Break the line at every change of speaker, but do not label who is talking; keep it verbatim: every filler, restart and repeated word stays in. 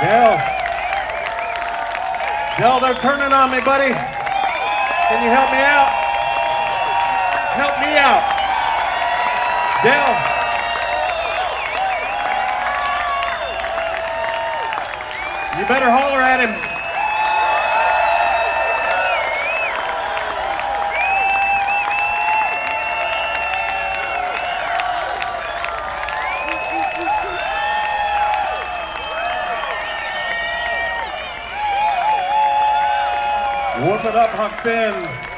Dale. Dale, they're turning on me, buddy. Can you help me out? Help me out. Dale. You better holler at him. Whoop it up, Huck Finn.